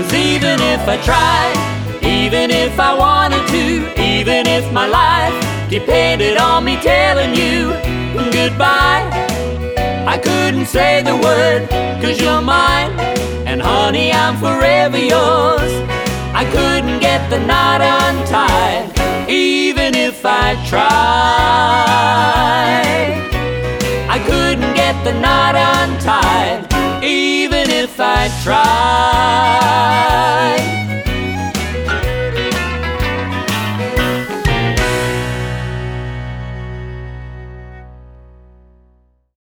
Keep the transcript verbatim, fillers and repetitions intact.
'Cause even if I tried, even if I wanted to, even if my life depended on me telling you goodbye, I couldn't say the word, 'cause you're mine, and honey, I'm forever yours. I couldn't get the knot untied, even if I tried. I couldn't get the knot untied, even if I tried.